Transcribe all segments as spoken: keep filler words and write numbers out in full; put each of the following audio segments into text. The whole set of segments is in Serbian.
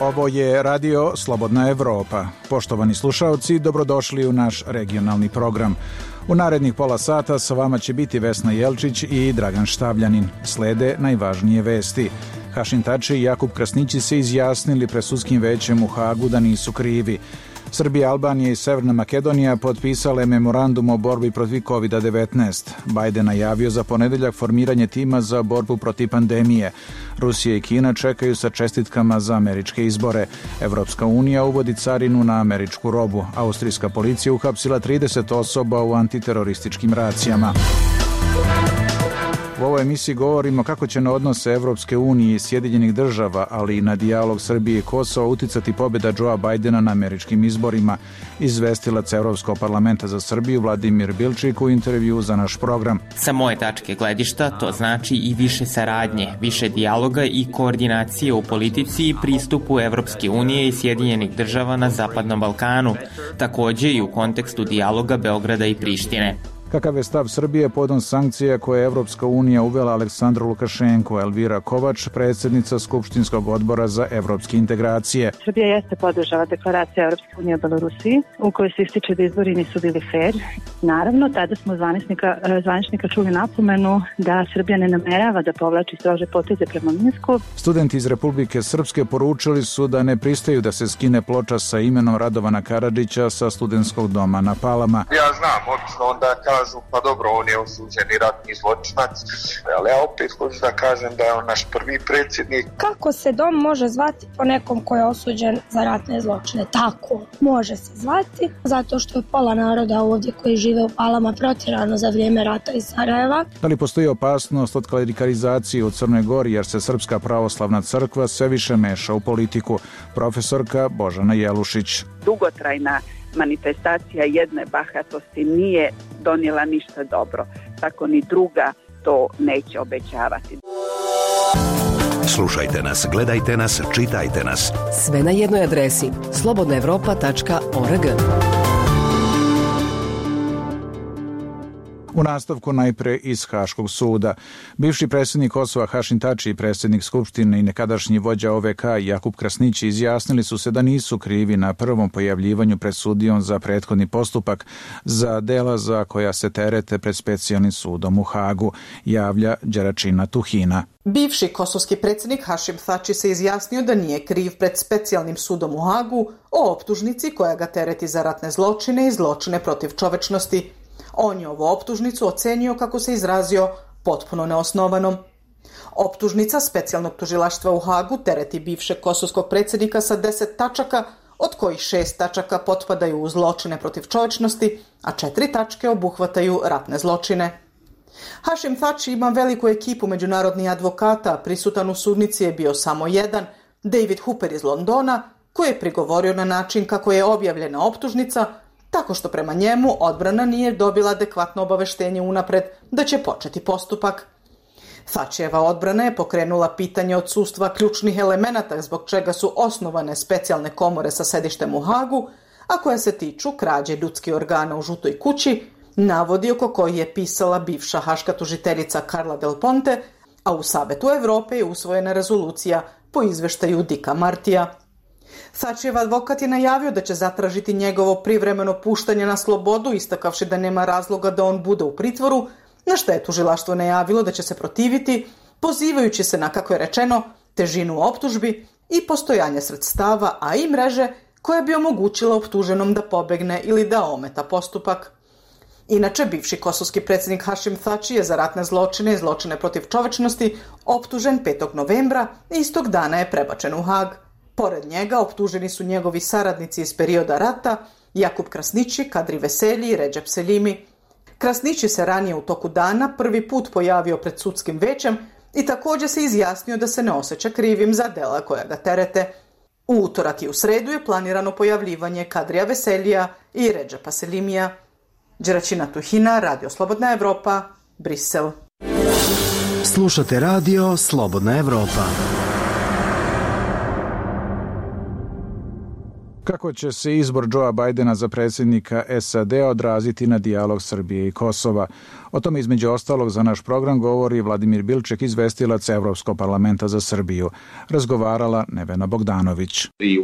Ovo je radio Slobodna Evropa. Poštovani slušaoci, dobrodošli u naš regionalni program. U narednih pola sata sa vama će biti Vesna Jelčić i Dragan Štavljanin. Slede najvažnije vesti. Hašim Tači i Jakub Krasnići se izjasnili pred sudskim većem u Hagu da nisu krivi. Srbija, Albanija i Severna Makedonija potpisale memorandum o borbi protiv kovid devetnaest. Biden najavio za ponedeljak formiranje tima za borbu protiv pandemije. Rusija i Kina čekaju sa čestitkama za američke izbore. Evropska unija uvodi carinu na američku robu. Austrijska policija uhapsila trideset osoba u antiterorističkim racijama. U ovoj emisiji govorimo kako će na odnose Evropske unije i Sjedinjenih država, ali i na dijalog Srbije i Kosova uticati pobjeda Joea Bidena na američkim izborima. Izvestilac Evropskog parlamenta za Srbiju Vladimir Bilčik u intervju za naš program. Sa moje tačke gledišta to znači i više saradnje, više dijaloga i koordinacije u politici i pristupu Evropske unije i Sjedinjenih država na Zapadnom Balkanu, takođe i u kontekstu dijaloga Beograda i Prištine. Kakav je stav Srbije podom sankcija koje je Evropska unija uvela Aleksandru Lukašenku? Elvira Kovač, predsjednica Skupštinskog odbora za evropske integracije. Srbija jeste podržala deklaraciju Evropske unije o Belorusiji, u kojoj se ističe da izbori nisu bili fair. Naravno, tada smo zvaničnika, zvaničnika čuli napomenu da Srbija ne namerava da povlači strože poteze prema Minsku. Studenti iz Republike Srpske poručili su da ne pristaju da se skine ploča sa imenom Radovana Karadžića sa studentskog doma na Palama. Ja znam, odnosno onda kažu, pa dobro, on je osuđeni ratni zločinac, ali ja opet hoću da kažem da je on naš prvi predsjednik. Kako se dom može zvati po nekom ko je osuđen za ratne zločine? Tako, može se zvati, zato što je pola naroda ovdje koji žive u Palama protjerano za vrijeme rata iz Sarajeva. Da li postoji opasnost od klerikalizacije u Crnoj Gori jer se Srpska pravoslavna crkva sve više meša u politiku? Profesorka Božana Jelušić. Dugotrajna manifestacija jedne bahatosti nije donijela ništa dobro, tako ni druga to neće obećavati. Slušajte nas, gledajte nas, čitajte nas. Sve na jednoj adresi slobodna evropa tačka org. U nastavku najpre iz Haškog suda. Bivši predsjednik Kosova Hašim Tači i predsjednik Skupštine i nekadašnji vođa O V K Jakub Krasnići izjasnili su se da nisu krivi na prvom pojavljivanju pred sudijom za prethodni postupak za dela za koja se terete pred specijalnim sudom u Hagu, javlja Đeračina Tuhina. Bivši kosovski predsjednik Hašim Tači se izjasnio da nije kriv pred specijalnim sudom u Hagu o optužnici koja ga tereti za ratne zločine i zločine protiv čovečnosti. On je ovu optužnicu ocenio, kako se izrazio, potpuno neosnovanom. Optužnica specijalnog tužilaštva u Hagu tereti bivšeg kosovskog predsjednika sa deset tačaka, od kojih šest tačaka potpadaju u zločine protiv čovječnosti, a četiri tačke obuhvataju ratne zločine. Hašim Tači ima veliku ekipu međunarodnih advokata, prisutan u sudnici je bio samo jedan, David Hooper iz Londona, koji je prigovorio na način kako je objavljena optužnica, tako što prema njemu odbrana nije dobila adekvatno obaveštenje unapred da će početi postupak. Tačijeva odbrana je pokrenula pitanje odsustva ključnih elemenata zbog čega su osnovane specijalne komore sa sedištem u Hagu, a koje se tiču krađe ljudskih organa u Žutoj kući, navodi oko koji je pisala bivša haška tužiteljica Carla Del Ponte, a u Savetu Evrope je usvojena rezolucija po izveštaju Dicka Martija. Tačijev advokat je najavio da će zatražiti njegovo privremeno puštanje na slobodu, istakavši da nema razloga da on bude u pritvoru, na što je tužilaštvo najavilo da će se protiviti, pozivajući se na, kako je rečeno, težinu optužbi i postojanje sredstava, a i mreže koja bi omogućila optuženom da pobegne ili da ometa postupak. Inače, bivši kosovski predsjednik Hašim Tači je za ratne zločine i zločine protiv čovečnosti optužen petog novembra i istog dana je prebačen u Hag. Pored njega optuženi su njegovi saradnici iz perioda rata, Jakub Krasnići, Kadri Veselji i Redžep Selimi. Krasnići se ranije u toku dana prvi put pojavio pred sudskim većem i također se izjasnio da se ne osjeća krivim za dela koja ga terete. U utorak i u sredu je planirano pojavljivanje Kadrija Veselija i Redžepa Selimija. Đeračina Tuhina, Radio Slobodna Evropa, Brisel. Slušate Radio Slobodna Evropa. Kako će se izbor Joea Bidena za predsjednika S A D odraziti na dijalog Srbije i Kosova? O tome između ostalog za naš program govori Vladimir Bilček, izvestilac Evropskog parlamenta za Srbiju. Razgovarala Nevena Bogdanović.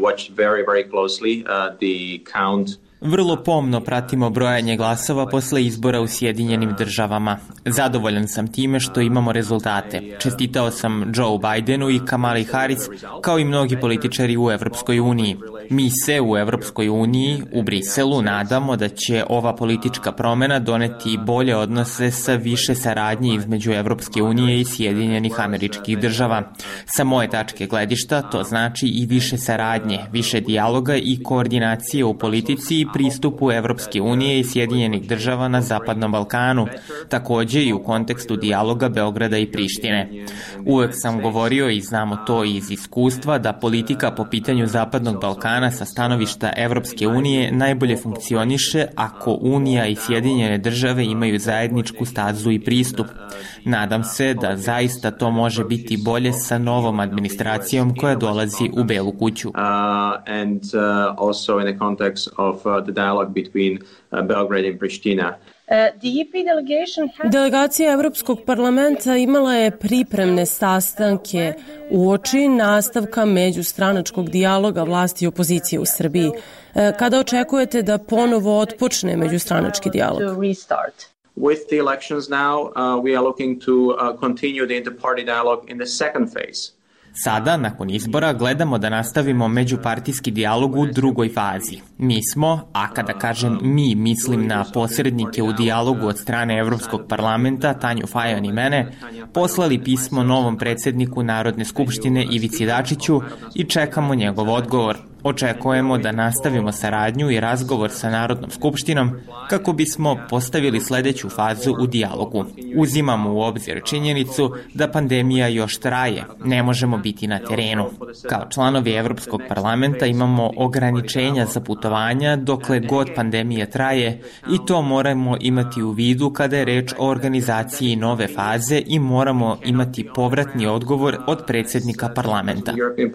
Vrlo pomno pratimo brojanje glasova posle izbora u Sjedinjenim državama. Zadovoljan sam time što imamo rezultate. Čestitao sam Joe Bidenu i Kamali Harris, kao i mnogi političari u Evropskoj uniji. Mi se u Evropskoj uniji, u Briselu, nadamo da će ova politička promena doneti bolje odnose sa više saradnje između Evropske unije i Sjedinjenih Američkih Država. Sa moje tačke gledišta to znači i više saradnje, više dijaloga i koordinacije u politici i pristupu Evropske unije i Sjedinjenih Država na Zapadnom Balkanu, takođe i u kontekstu dijaloga Beograda i Prištine. Uvek sam govorio i znamo to iz iskustva da politika po pitanju Zapadnog Balkana sa stanovišta Evropske unije najbolje funkcioniše ako Unija i Sjedinjene Države imaju zajedničku stazu i pristup. Nadam se da zaista to može biti bolje sa novom administracijom koja dolazi u Belu kuću. And also in the context of the dialogue between Belgrade and Pristina. Delegacija Evropskog parlamenta imala je pripremne sastanke uoči nastavka međustranačkog dijaloga vlasti i opozicije u Srbiji. Kada očekujete da ponovo otpočne međustranački dijalog? With the elections now, uh, we are looking to uh, continue the inter-party dialogue in the second phase. Sada, nakon izbora, gledamo da nastavimo međupartijski dijalog u drugoj fazi. Mi smo, a kada kažem mi, mislim na posrednike u dijalogu od strane Evropskog parlamenta, Tanju Fajon i mene, poslali pismo novom predsjedniku Narodne skupštine Ivici Dačiću i čekamo njegov odgovor. Očekujemo da nastavimo saradnju i razgovor sa Narodnom skupštinom kako bismo postavili sledeću fazu u dijalogu. Uzimamo u obzir činjenicu da pandemija još traje, ne možemo biti na terenu. Kao članovi Evropskog parlamenta imamo ograničenja za putovanja dokle god pandemija traje i to moramo imati u vidu kada je reč o organizaciji nove faze i moramo imati povratni odgovor od predsjednika parlamenta.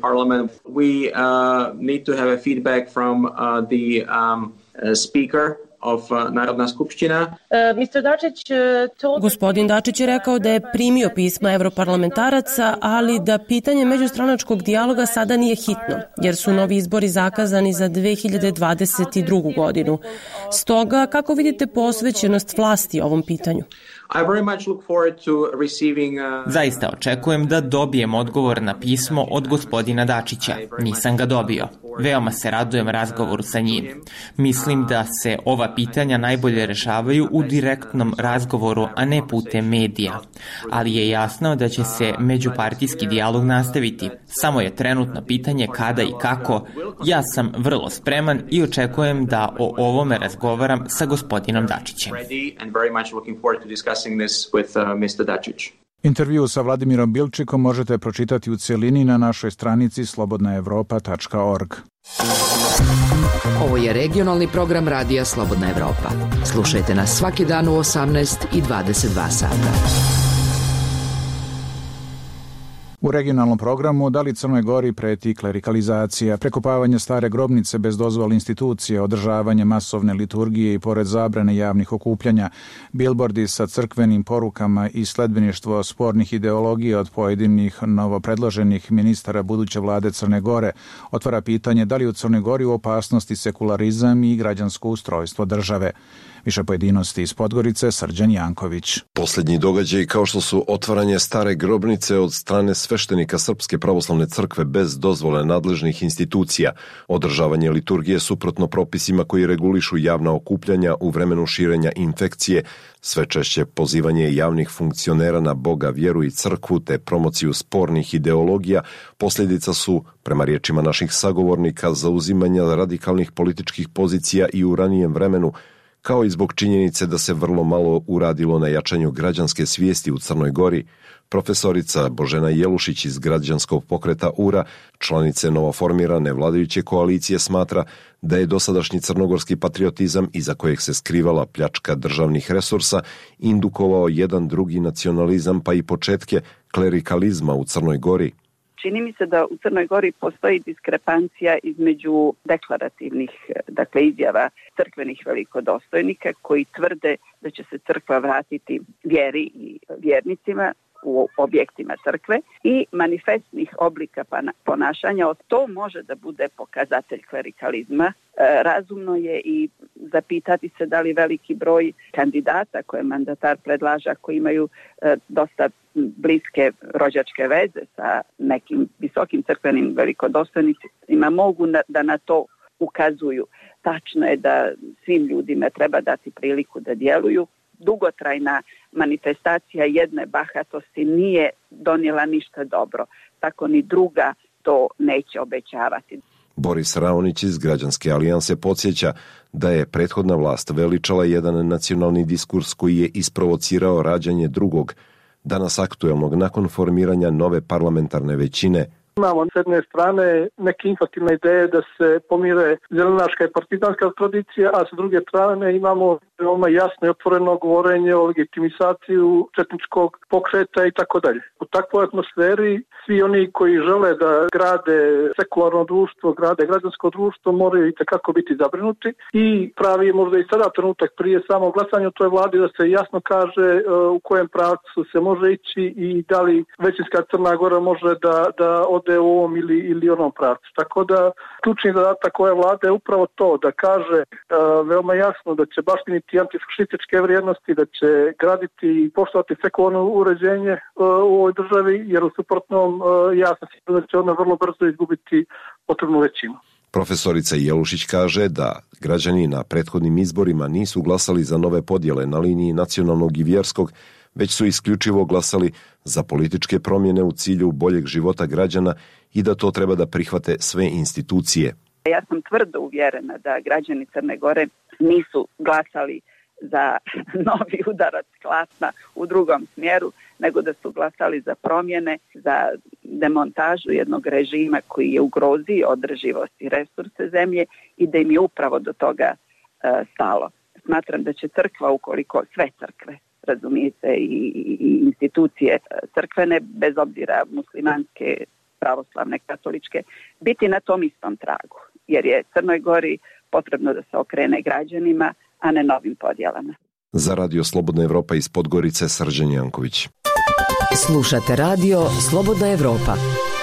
To have a feedback from uh, the um, uh, speaker of uh, Narodna skupština. Uh, mister Dačić, uh, told... Gospodin Dačić je rekao da je primio pisma evroparlamentaraca, ali da pitanje međustranačkog dijaloga sada nije hitno, jer su novi izbori zakazani za dve hiljade dvadeset drugu. godinu. Stoga, kako vidite posvećenost vlasti ovom pitanju? I very much look forward to receiving, uh... Zaista očekujem da dobijem odgovor na pismo od gospodina Dačića. Nisam ga dobio. Veoma se radujem razgovoru sa njim. Mislim da se ova pitanja najbolje rešavaju u direktnom razgovoru, a ne putem medija. Ali je jasno da će se međupartijski dijalog nastaviti. Samo je trenutno pitanje kada i kako. Ja sam vrlo spreman i očekujem da o ovome razgovaram sa gospodinom Dačićem. Intervju sa Vladimirom Bilčikom možete pročitati u cijelini na našoj stranici slobodna evropa tačka org. Ovo je regionalni program radija Slobodna Evropa. Slušajte nas svaki dan u osamnaest i dvadeset dva sata. U regionalnom programu da li Crnoj Gori preti klerikalizacija, prekopavanje stare grobnice bez dozvole institucije, održavanje masovne liturgije i pored zabrane javnih okupljanja, bilbordi sa crkvenim porukama i sledbeništvo spornih ideologija od pojedinih novopredloženih ministara buduće vlade Crne Gore otvara pitanje da li u Crnoj Gori u opasnosti sekularizam i građansko ustrojstvo države. Više pojedinosti iz Podgorice, Srđan Janković. Posljednji događaj kao što su otvaranje stare grobnice od strane sveštenika Srpske pravoslavne crkve bez dozvole nadležnih institucija, održavanje liturgije suprotno propisima koji regulišu javna okupljanja u vremenu širenja infekcije, sve češće pozivanje javnih funkcionera na Boga, vjeru i crkvu te promociju spornih ideologija posljedica su, prema riječima naših sagovornika, zauzimanja radikalnih političkih pozicija i u ranijem vremenu, kao i zbog činjenice da se vrlo malo uradilo na jačanju građanske svijesti u Crnoj Gori. Profesorica Božena Jelušić iz građanskog pokreta U R A, članice novoformirane vladajuće koalicije, smatra da je dosadašnji crnogorski patriotizam iza kojeg se skrivala pljačka državnih resursa indukovao jedan drugi nacionalizam pa i početke klerikalizma u Crnoj Gori. čini mi se da u Crnoj Gori postoji diskrepancija između deklarativnih, dakle, izjava crkvenih velikodostojnika koji tvrde da će se crkva vratiti vjeri i vjernicima u objektima crkve i manifestnih oblika ponašanja. To može da bude pokazatelj klerikalizma. Razumno je i zapitati se da li veliki broj kandidata koje mandatar predlaža, koji imaju dosta bliske rođačke veze sa nekim visokim crkvenim velikodostojnicima, mogu da na to ukazuju. Tačno je da svim ljudima treba dati priliku da djeluju. Dugotrajna manifestacija jedne bahatosti nije donijela ništa dobro. Tako ni druga to neće obećavati. Boris Raonić iz Građanske alijanse podsjeća da je prethodna vlast veličala jedan nacionalni diskurs koji je isprovocirao rađanje drugog, danas aktuelnog nakon formiranja nove parlamentarne većine. Imamo s jedne strane neke infantilne ideje da se pomire zelenaška i partizanska tradicija, a s druge strane imamo veoma jasno i otvoreno govorenje o legitimizaciju četničkog pokreta i tako dalje. U takvoj atmosferi svi oni koji žele da grade sekularno društvo, grade građansko društvo, moraju i takako biti zabrinuti i pravi je možda i sada trenutak prije samog glasanja u toj vladi da se jasno kaže u kojem pravcu se može ići i da li većinska Crna Gora može da, da ode u ovom ili, ili onom pravcu. Tako da ključni zadatak ove vlade je upravo to, da kaže uh, veoma jasno da će baštiniti antifašističke vrijednosti, da će graditi i poštovati sekularno uređenje uh, u ovoj državi, jer u suprotnom uh, jasno se da će ona vrlo brzo izgubiti potrebnu većinu. Profesorica Jelušić kaže da građani na prethodnim izborima nisu glasali za nove podjele na liniji nacionalnog i vjerskog, već su isključivo glasali za političke promjene u cilju boljeg života građana i da to treba da prihvate sve institucije. Ja sam tvrdo uvjerena da građani Crne Gore nisu glasali za novi udarac klasna u drugom smjeru, nego da su glasali za promjene, za demontažu jednog režima koji je ugrozio održivost i resurse zemlje i da im je upravo do toga uh, stalo. Smatram da će crkva, ukoliko sve crkve, razumijete, i, i institucije crkvene, bez obzira muslimanske, pravoslavne, katoličke, biti na tom istom tragu. Jer je Crnoj Gori potrebno da se okrene građanima, a ne novim podjelama. Za Radio Slobodna Evropa iz Podgorice, Srđan Janković. Slušate Radio Slobodna Evropa.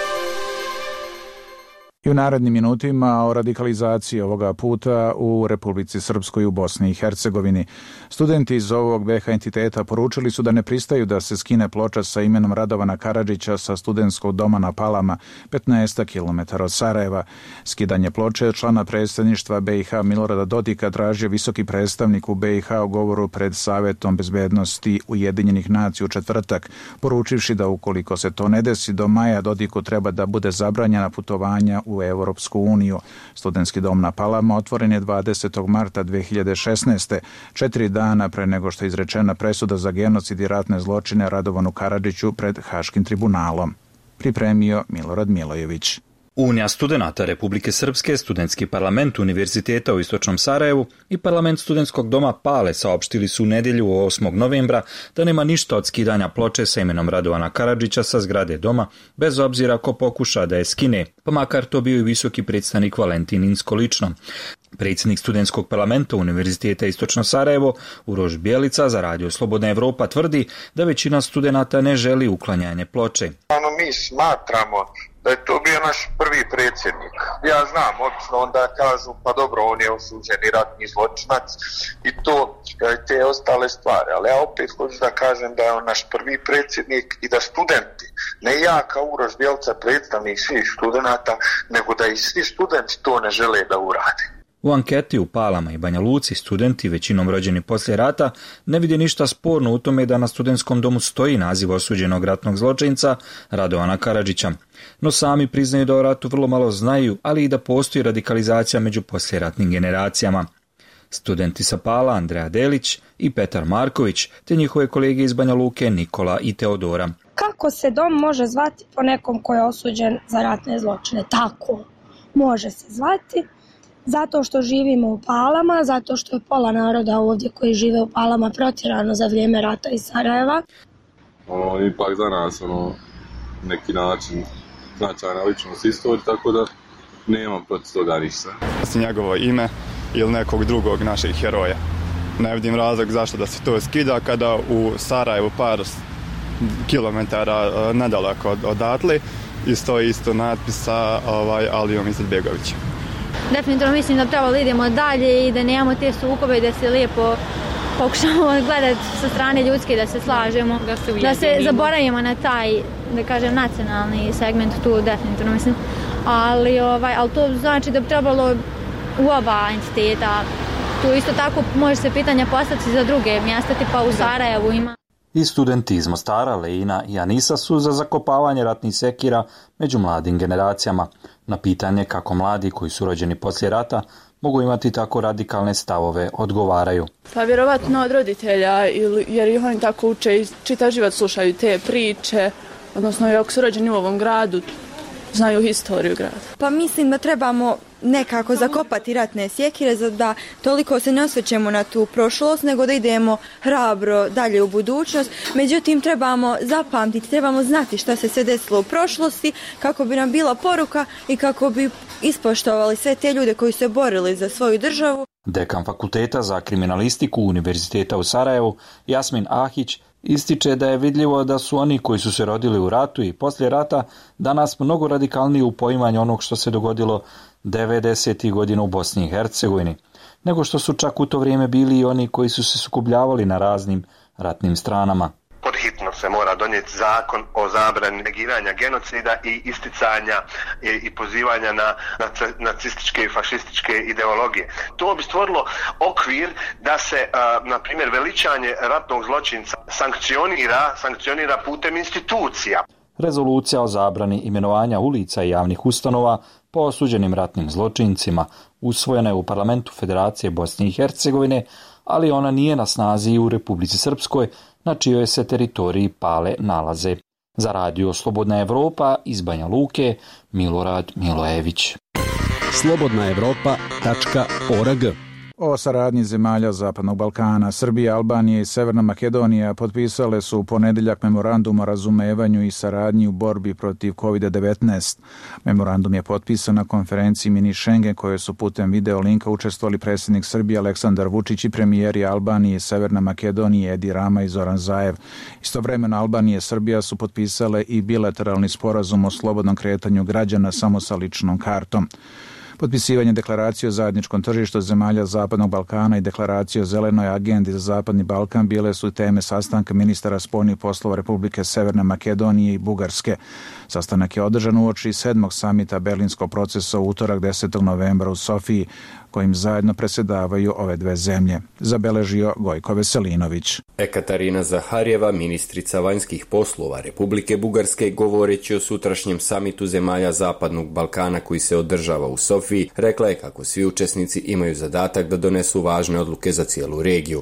I u narednim minutima o radikalizaciji ovoga puta u Republici Srpskoj u Bosni i Hercegovini. Studenti iz ovog B H entiteta poručili su da ne pristaju da se skine ploča sa imenom Radovana Karadžića sa studentskog doma na Palama, petnaest kilometara od Sarajeva. Skidanje ploče člana predstavništva B i H Milorada Dodika tražio visoki predstavnik u B i H u govoru pred Savetom bezbednosti Ujedinjenih nacija u četvrtak, poručivši da ukoliko se to ne desi do maja, Dodiku treba da bude zabranjena putovanja u Europsku uniju. Studentski dom na Palama otvoren je dvadesetog marta dve hiljade šesnaeste. četiri dana pre nego što je izrečena presuda za genocid i ratne zločine Radovanu Karadžiću pred Haškim tribunalom. Pripremio Milorad Milojević. Unija studenata Republike Srpske, Studentski parlament Univerziteta u Istočnom Sarajevu i parlament Studentskog doma Pale saopštili su u nedjelju osmog novembra da nema ništa od skidanja ploče sa imenom Radovana Karadžića sa zgrade doma, bez obzira ko pokuša da je skine, pa makar to bio i visoki predstavnik Valentin Insko lično. Predsjednik Studentskog parlamenta Univerziteta Istočno Sarajevo, Uroš Bjelica, za Radio Slobodna Evropa tvrdi da većina studenata ne želi uklanjanje ploče. Ono, mi smatramo da je to bio naš prvi predsjednik. Ja znam, obično onda kažu, pa dobro, on je osuđeni ratni zločinac i to, te ostale stvari. Ali ja opet hoću da kažem da je on naš prvi predsjednik i da studenti, ne ja kao Uroš Bjelica, predstavnik svih studenata, nego da i svi studenti to ne žele da urade. U anketi u Palama i Banja Luci studenti, većinom rođeni poslije rata, ne vide ništa sporno u tome da na studentskom domu stoji naziv osuđenog ratnog zločinca Radovana Karadžića. No sami priznaju da o ratu vrlo malo znaju, ali i da postoji radikalizacija među poslijeratnim generacijama. Studenti sa Pala, Andreja Delić i Petar Marković, te njihove kolege iz Banja Luke, Nikola i Teodora. Kako se dom može zvati po nekom ko je osuđen za ratne zločine? Tako, može se zvati. Zato što živimo u Palama, zato što je pola naroda ovdje koji žive u Palama protjerano za vrijeme rata iz Sarajeva. Ono, ipak za nas, ono, neki način značajna ličnost istorije, tako da nemam protiv toga ništa. Njegovo ime ili nekog drugog naših heroja. Ne vidim razlog zašto da se to skida kada u Sarajevu par kilometara nedaleko od, odatle i stoji isto natpis sa ovaj, Alijom Izetbegovićem. Definitivno mislim da trebalo idemo dalje i da nemamo te sukobe, da se lijepo pokušamo gledati sa strane ljudske, da se slažemo, da se, da se zaboravimo na taj, da kažem, nacionalni segment tu, definitivno mislim. Ali, ovaj, ali to znači da bi trebalo u oba entiteta. Tu isto tako može se pitanja postaviti za druge mjesta, tipa u Sarajevu ima. I studenti iz Mostara, Leina i Anisa su za zakopavanje ratnih sekira među mladim generacijama. Na pitanje kako mladi koji su rođeni poslije rata mogu imati tako radikalne stavove odgovaraju. Pa vjerovatno od roditelja, jer ih oni tako uče i čitav život slušaju te priče, odnosno ako su rođeni u ovom gradu, znaju historiju grada. Pa mislim da trebamo nekako zakopati ratne sjekire, da toliko se ne osvrćemo na tu prošlost, nego da idemo hrabro dalje u budućnost. Međutim, trebamo zapamtiti, trebamo znati šta se sve desilo u prošlosti, kako bi nam bila poruka i kako bi ispoštovali sve te ljude koji su se borili za svoju državu. Dekan fakulteta za kriminalistiku Univerziteta u Sarajevu, Jasmin Ahić, ističe da je vidljivo da su oni koji su se rodili u ratu i poslije rata danas mnogo radikalniji u poimanju onog što se dogodilo devedesetih godina u Bosni i Hercegovini, nego što su čak u to vrijeme bili i oni koji su se sukobljavali na raznim ratnim stranama. Podhitno se mora donijeti zakon o zabrani negiranja genocida i isticanja i, i pozivanja na, na nacističke i fašističke ideologije. To bi stvorilo okvir da se, a, na primjer, veličanje ratnog zločinca sankcionira, sankcionira putem institucija. Rezolucija o zabrani imenovanja ulica i javnih ustanova po osuđenim ratnim zločincima usvojena je u Parlamentu Federacije Bosne i Hercegovine, ali ona nije na snazi u Republici Srpskoj, na čijoj se teritoriji pale nalaze. Za radio Slobodna Evropa iz Banja Luke, Milorad Milojević. slobodna evropa tačka org. O saradnji zemalja Zapadnog Balkana, Srbija, Albanija i Severna Makedonija potpisale su u ponedjeljak memorandum o razumevanju i saradnji u borbi protiv kovid devetnaest. Memorandum je potpisan na konferenciji Mini Schengen koje su putem video linka učestvovali predsjednik Srbije Aleksandar Vučić i premijeri Albanije i Severne Makedonije Edi Rama i Zoran Zaev. Istovremeno Albanija i Srbija su potpisale i bilateralni sporazum o slobodnom kretanju građana samo sa ličnom kartom. Potpisivanje deklaracije o zajedničkom tržištu zemalja Zapadnog Balkana i deklaracije o zelenoj agendi za Zapadni Balkan bile su teme sastanka ministara spoljnih poslova Republike Severne Makedonije i Bugarske. Sastanak je održan uoči sedmog samita Berlinskog procesa u utorak desetog novembra u Sofiji, kojim zajedno predsjedavaju ove dve zemlje, zabeležio Gojko Veselinović. Ekaterina Zaharjeva, ministrica vanjskih poslova Republike Bugarske, govoreći o sutrašnjem samitu zemalja Zapadnog Balkana koji se održava u Sofiji, rekla je kako svi učesnici imaju zadatak da donesu važne odluke za cijelu regiju.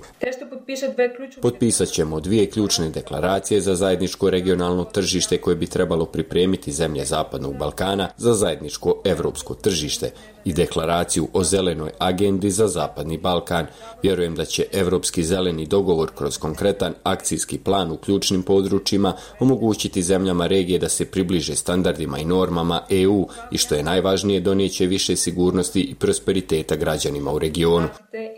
Potpisat ćemo dvije ključne deklaracije za zajedničko regionalno tržište koje bi trebalo pripremiti zemlje Zapadnog Balkana za zajedničko evropsko tržište i deklaraciju o zelenoj agendi za Zapadni Balkan. Vjerujem da će Evropski zeleni dogovor kroz konkretan akcijski plan u ključnim područjima omogućiti zemljama regije da se približe standardima i normama E U i što je najvažnije donijeće više sigurnosti i prosperiteta građanima u regionu.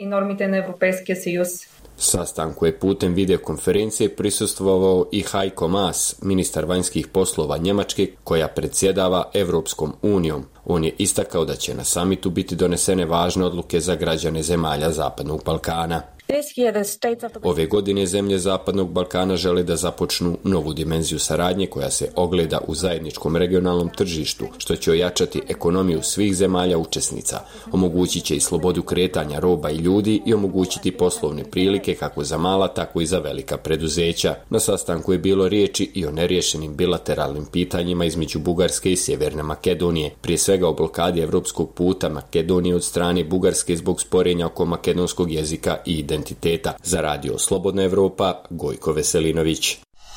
Sastanku je putem videokonferencije prisustvovao i Heiko Maas, ministar vanjskih poslova Njemačke, koja predsjedava Evropskom unijom. On je istakao da će na samitu biti donesene važne odluke za građane zemalja Zapadnog Balkana. Ove godine zemlje Zapadnog Balkana žele da započnu novu dimenziju saradnje koja se ogleda u zajedničkom regionalnom tržištu, što će ojačati ekonomiju svih zemalja učesnica, omogućit će i slobodu kretanja roba i ljudi i omogućiti poslovne prilike kako za mala, tako i za velika preduzeća. Na sastanku je bilo riječi i o neriješenim bilateralnim pitanjima između Bugarske i Sjeverne Makedonije, prije svega o blokadi evropskog puta Makedonije od strane Bugarske zbog sporenja oko makedonskog jezika i identiteta. Identiteta. Za radio Slobodna Evropa, Gojko Veselinović.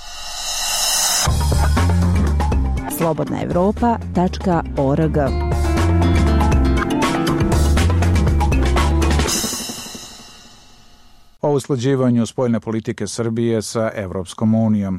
slobodna evropa tačka org. O usklađivanju spoljne politike Srbije sa Evropskom unijom.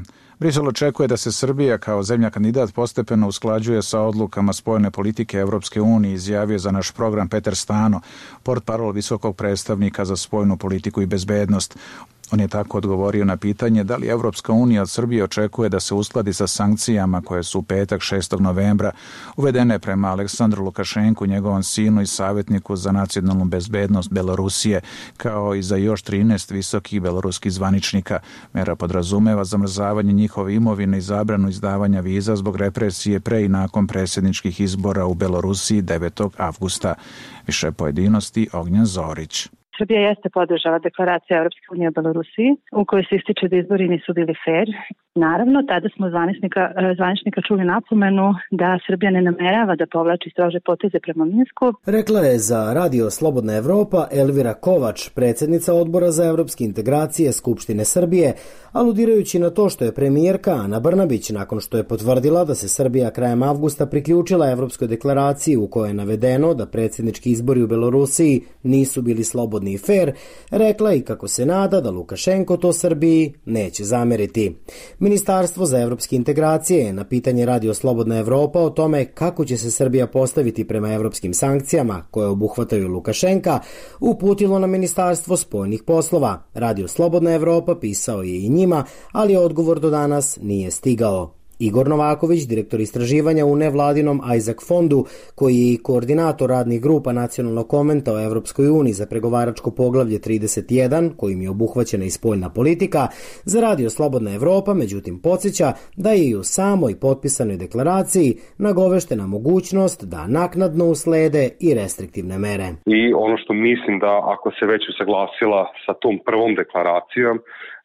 Brisel očekuje da se Srbija kao zemlja kandidat postepeno usklađuje sa odlukama spoljne politike Evropske unije, izjavio za naš program Peter Stano, portparol visokog predstavnika za spoljnu politiku i bezbednost. On je tako odgovorio na pitanje da li Evropska unija od Srbije očekuje da se uskladi sa sankcijama koje su u petak šestog novembra uvedene prema Aleksandru Lukašenku, njegovom sinu i savjetniku za nacionalnu bezbednost Belorusije, kao i za još trinaest visokih beloruskih zvaničnika. Mera podrazumeva zamrzavanje njihove imovine i zabranu izdavanja viza zbog represije pre i nakon predsjedničkih izbora u Belorusiji devetog avgusta. Više pojedinosti Ognjen Zorić. Srbija jeste podržala deklaraciju Evropske unije o Belorusiji u kojoj se ističe da izbori nisu bili fair. Naravno, tada smo zvaničnika, zvaničnika čuli napomenu da Srbija ne namerava da povlači strože poteze prema Minsku. Rekla je za Radio Slobodna Evropa Elvira Kovač, predsjednica Odbora za evropske integracije Skupštine Srbije, aludirajući na to što je premijerka Ana Brnabić, nakon što je potvrdila da se Srbija krajem avgusta priključila Evropskoj deklaraciji u kojoj je navedeno da predsjednički izbori u Belorusiji nisu bili slobodni i fair, rekla i kako se nada da Lukašenko to Srbiji neće zameriti. Ministarstvo za evropske integracije je na pitanje Radio Slobodna Evropa o tome kako će se Srbija postaviti prema evropskim sankcijama koje obuhvataju Lukašenka uputilo na Ministarstvo spoljnih poslova. Radio Slobodna Evropa pisao je i njima, ali odgovor do danas nije stigao. Igor Novaković, direktor istraživanja u nevladinom Isaac fondu, koji je i koordinator radnih grupa nacionalnog konventa o Evropskoj uniji za pregovaračko poglavlje trideset jedan, kojim je obuhvaćena i spoljna politika, za Radio Slobodna Evropa, međutim podsjeća da je i u samoj potpisanoj deklaraciji nagoveštena mogućnost da naknadno uslede i restriktivne mere. I ono što mislim da ako se već usaglasila sa tom prvom deklaracijom,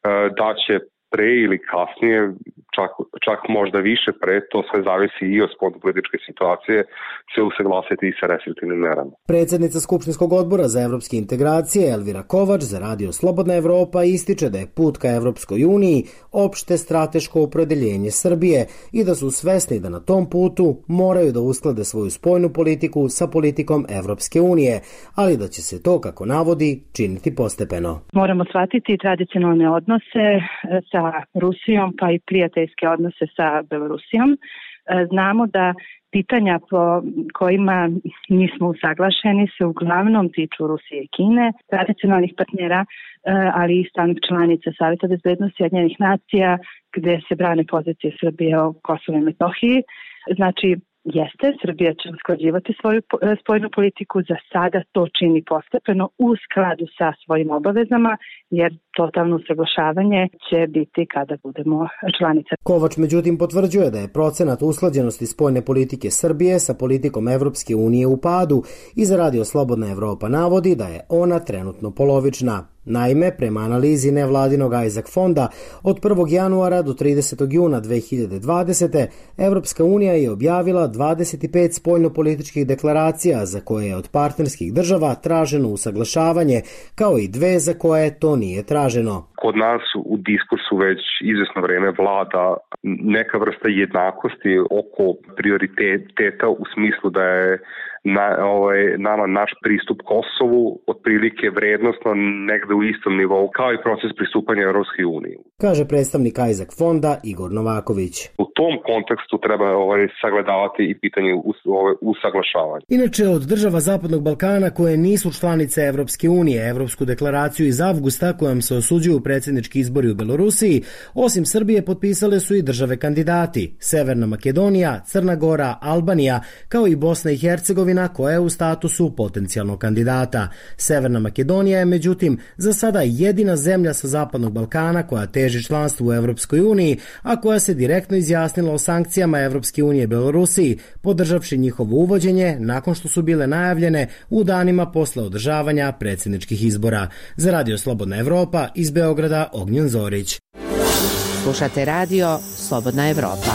da će pre ili kasnije, čak, čak možda više pre, to sve zavisi i od spoljnopolitičke situacije, se usaglasiti i sa restriktivnim merama. Predsjednica Skupštinskog odbora za evropske integracije Elvira Kovač za Radio Slobodna Evropa ističe da je put ka Evropskoj uniji opšte strateško opredeljenje Srbije i da su svesni da na tom putu moraju da usklade svoju spoljnu politiku sa politikom Evropske unije, ali da će se to, kako navodi, činiti postepeno. Moramo shvatiti tradicionalne odnose sa sa Rusijom, pa i prijateljske odnose sa Belorusijom. Znamo da pitanja po kojima nismo usaglašeni se uglavnom tiču Rusije i Kine, tradicionalnih partnera, ali i stalnih članica Saveta bezbednosti Ujedinjenih nacija, gde se brane pozicije Srbije o Kosovu i Metohiji. Znači, jeste, Srbija će usklađivati svoju spoljnu politiku, za sada to čini postepeno u skladu sa svojim obavezama, jer totalno usaglašavanje će biti kada budemo članica. Kovač međutim potvrđuje da je procenat usklađenosti spoljne politike Srbije sa politikom Evropske unije u padu i za Radio Slobodna Evropa navodi da je ona trenutno polovična. Naime, prema analizi nevladinog Isaac fonda, od prvog januara do tridesetog juna dve hiljade dvadesete. Evropska unija je objavila dvadeset pet spoljnopolitičkih deklaracija za koje je od partnerskih država traženo usaglašavanje, kao i dve za koje to nije traženo. Kod nas u diskursu već izvesno vreme vlada neka vrsta jednakosti oko prioriteta u smislu da je na, ovaj, nama naš pristup Kosovu otprilike vrednostno negde u istom nivou kao i proces pristupanja Evropskoj uniji. Kaže predstavnik Isaac fonda Igor Novaković. U tom kontekstu treba ovaj, sagledavati i pitanje ovaj, usaglašavanja. Inače, od država Zapadnog Balkana koje nisu članice Evropske unije, Evropsku deklaraciju iz avgusta kojom se osuđuju predsjednički izbori u Belorusiji, osim Srbije potpisale su i države kandidati: Severna Makedonija, Crna Gora, Albanija, kao i Bosna i Hercegovina koja je u statusu potencijalnog kandidata. Severna Makedonija je međutim za sada jedina zemlja sa Zapadnog Balkana koja teži članstvu u Evropskoj uniji, a koja se direktno izjasnila o sankcijama Evropske unije Belorusiji, podržavši njihovo uvođenje nakon što su bile najavljene u danima posle održavanja predsjedničkih izbora. Za Radio Slobodna Evropa iz Beograda Ognjen Zorić. Slušate Radio Slobodna Evropa.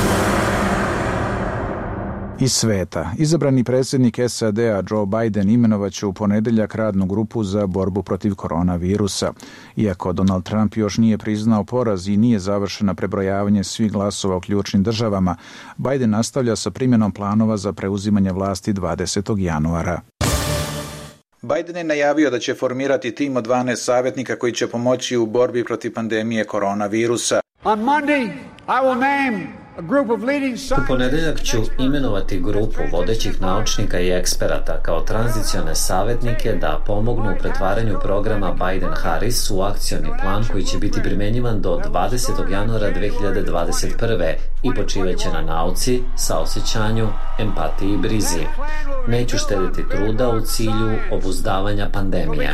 Iz sveta. Izabrani predsjednik S A D-a Joe Biden imenovaće u ponedeljak radnu grupu za borbu protiv koronavirusa. Iako Donald Trump još nije priznao poraz i nije završeno prebrojavanje svih glasova u ključnim državama, Biden nastavlja sa primjenom planova za preuzimanje vlasti dvadesetog januara. Biden je najavio da će formirati tim od dvanaest savjetnika koji će pomoći u borbi protiv pandemije koronavirusa. On Monday, I will name U ponedeljak ću imenovati grupu vodećih naučnika i eksperata kao tranzicione savjetnike da pomognu u pretvaranju programa Biden-Harris u akcioni plan koji će biti primjenjivan do dvadesetog januara dve hiljade dvadeset prve i počivaće na nauci, saosećanju, empatiji i brizi. Neću štediti truda u cilju obuzdavanja pandemije.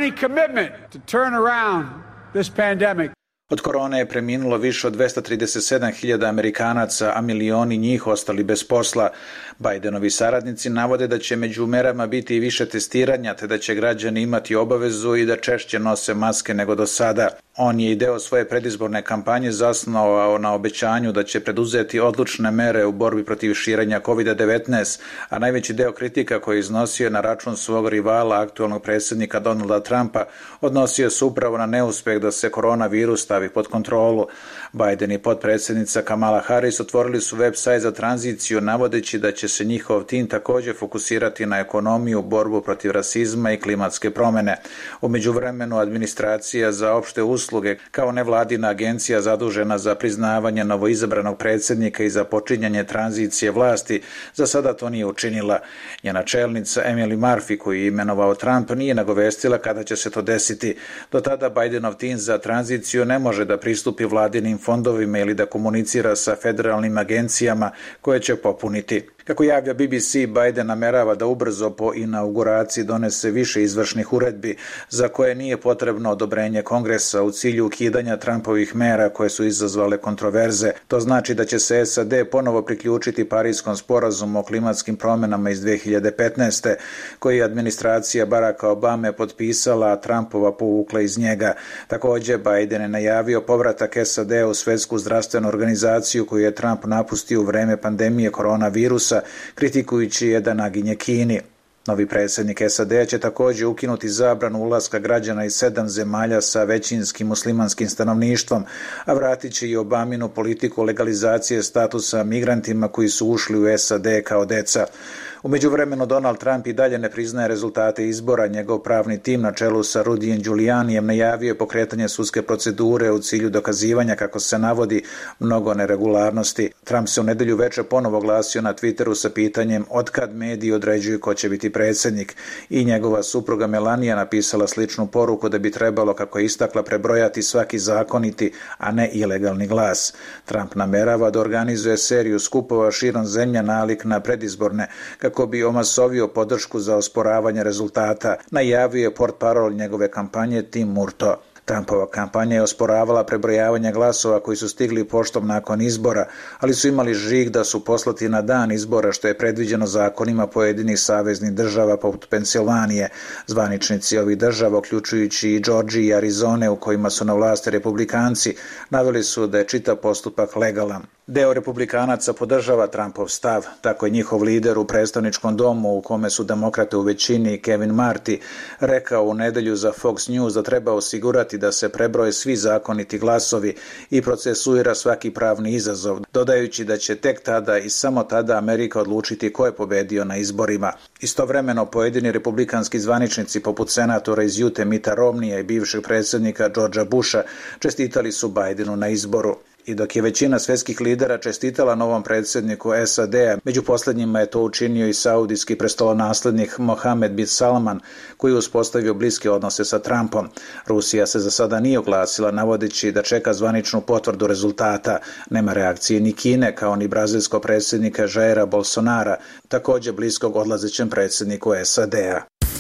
Od korone je preminulo više od dvesta trideset sedam hiljada Amerikanaca, a milioni njih ostali bez posla. Bidenovi saradnici navode da će među merama biti i više testiranja, te da će građani imati obavezu i da češće nose maske nego do sada. On je i deo svoje predizborne kampanje zasnovao na obećanju da će preduzeti odlučne mere u borbi protiv širenja kovid devetnaest, a najveći deo kritika koji je iznosio na račun svog rivala, aktualnog predsjednika Donalda Trumpa, odnosio se upravo na neuspeh da se koronavirus stavi pod kontrolu. Biden i potpredsjednica Kamala Harris otvorili su web-sajt za tranziciju, navodeći da će se njihov tim također fokusirati na ekonomiju, borbu protiv rasizma i klimatske promjene. U međuvremenu administracija za opšte usluge kao nevladina agencija zadužena za priznavanje novoizabranog predsjednika i za počinjanje tranzicije vlasti za sada to nije učinila. Njena čelnica Emily Murphy, koju je imenovao Trump, nije nagovestila kada će se to desiti. Do tada Bidenov tim za tranziciju ne može da pristupi vladinim fondovima ili da komunicira sa federalnim agencijama koje će popuniti. Kako javlja B B C, Biden namerava da ubrzo po inauguraciji donese više izvršnih uredbi za koje nije potrebno odobrenje Kongresa u cilju ukidanja Trumpovih mera koje su izazvale kontroverze. To znači da će se S A D ponovo priključiti Parijskom sporazumu o klimatskim promjenama iz dve hiljade petnaeste koji je administracija Baracka Obame potpisala, a Trumpova povukla iz njega. Također, Biden je najavio povratak S A D u Svjetsku zdravstvenu organizaciju koju je Trump napustio u vreme pandemije koronavirusa, kritikujući je da naginje Kini. Novi predsjednik S A D će također ukinuti zabranu ulaska građana iz sedam zemalja sa većinskim muslimanskim stanovništvom, a vratit će i Obaminu politiku legalizacije statusa migrantima koji su ušli u S A D kao deca. U međuvremenu Donald Trump i dalje ne priznaje rezultate izbora. Njegov pravni tim na čelu sa Rudijem Giulianijem najavio je pokretanje sudske procedure u cilju dokazivanja, kako se navodi, mnogo neregularnosti. Trump se u nedelju veče ponovo glasio na Twitteru sa pitanjem otkad mediji određuju ko će biti predsjednik, i njegova supruga Melania napisala sličnu poruku da bi trebalo, kako je istakla, prebrojati svaki zakoniti, a ne ilegalni glas. Trump namerava da organizuje seriju skupova širom zemlje nalik na predizborne, kako bi omasovio podršku za osporavanje rezultata, najavio je portparol njegove kampanje Tim Murto. Trumpova kampanja je osporavala prebrojavanje glasova koji su stigli poštom nakon izbora, ali su imali žig da su poslati na dan izbora, što je predviđeno zakonima pojedinih saveznih država poput Pensilvanije. Zvaničnici ovih država, uključujući i Georgije i Arizone u kojima su na vlasti republikanci, naveli su da je čitav postupak legalan. Deo republikanaca podržava Trumpov stav, tako je njihov lider u predstavničkom domu, u kome su demokrate u većini, Kevin Marti, rekao u nedelju za Fox News da treba osigurati da se prebroje svi zakoniti glasovi i procesuira svaki pravni izazov, dodajući da će tek tada i samo tada Amerika odlučiti ko je pobedio na izborima. Istovremeno, pojedini republikanski zvaničnici poput senatora iz Jute Mita Romnija i bivšeg predsjednika Georgea Busha čestitali su Bidenu na izboru. I dok je većina svjetskih lidera čestitala novom predsjedniku S A D-a, među posljednjima je to učinio i saudijski prestolonaslednik Mohamed bin Salman, koji je uspostavio bliske odnose sa Trumpom. Rusija se za sada nije oglasila, navodeći da čeka zvaničnu potvrdu rezultata. Nema reakcije ni Kine, kao ni brazilskog predsjednika Jaira Bolsonara, također bliskog odlazećem predsjedniku S A D-a.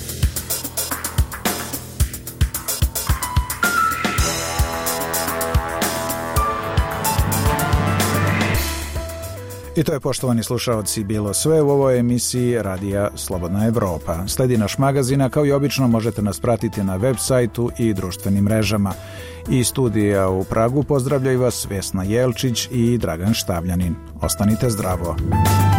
I to je, poštovani slušaoci, bilo sve u ovoj emisiji Radija Slobodna Evropa. Sledi naš magazin, a kao i obično možete nas pratiti na web sajtu i društvenim mrežama. I studija u Pragu pozdravljaju vas Vesna Jelčić i Dragan Štavljanin. Ostanite zdravo.